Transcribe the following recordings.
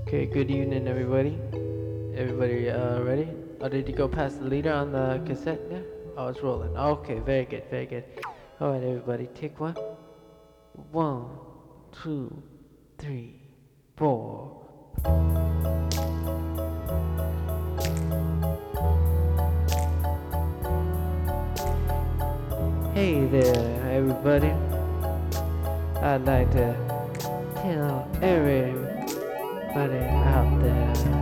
Okay, good evening, everybody. Everybody, ready? Oh, did you go past the leader on the cassette there? Oh, it's rolling. Okay, very good, very good. All right, everybody, take one. One, two, three, four. Hey there, everybody. I'd like to tell everybody out there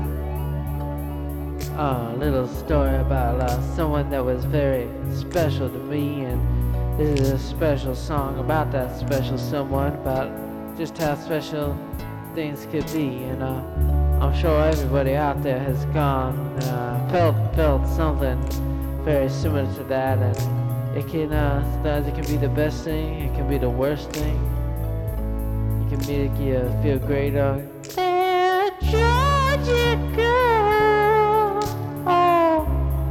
a little story about someone that was very special to me, and this is a special song about that special someone, about just how special things could be. And I'm sure everybody out there has felt something very similar to that, and it can sometimes it can be the best thing, it can be the worst thing. It can make you feel great. That Georgia girl, oh,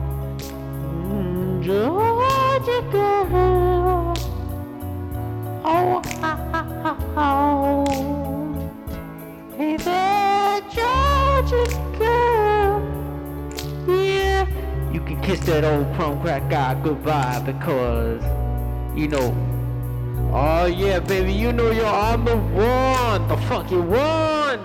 Georgia girl, oh, hey there, Georgia girl, yeah. You can kiss that old prom crack guy goodbye because, you know. Oh yeah, baby, you know I'm the one, the fucking one.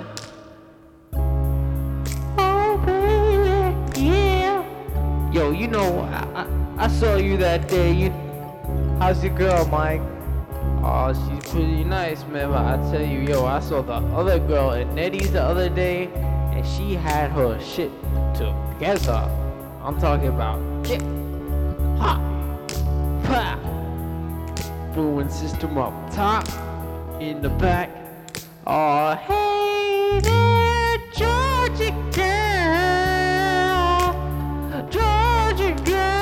Oh baby, yeah. Yo, you know I saw you that day. How's your girl, Mike? Oh, she's pretty nice, man. But I tell you, yo, I saw the other girl at Nettie's the other day, and she had her shit together. I'm talking about hip hop, pop. Brewing system up top, in the back. Oh, hey there, Georgia girl, Georgia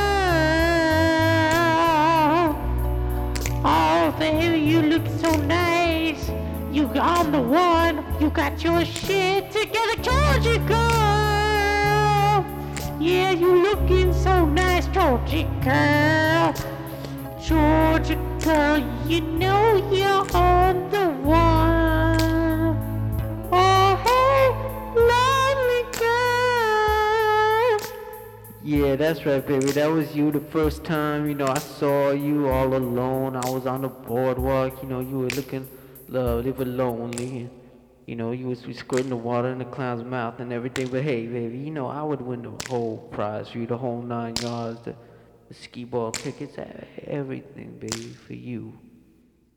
girl. Oh, baby, you look so nice. I'm the one. You got your shit together, Georgia girl. Yeah, you looking so nice, Georgia girl. Georgia girl, you know you're on the one. Oh, hey, lovely girl. Yeah, that's right, baby. That was you the first time, I saw you all alone. I was on the boardwalk, you were looking lovely but lonely. You was squirting the water in the clown's mouth and everything. But hey, baby, I would win the whole prize for you, the whole 9 yards, the skee ball tickets, everything, baby, for you.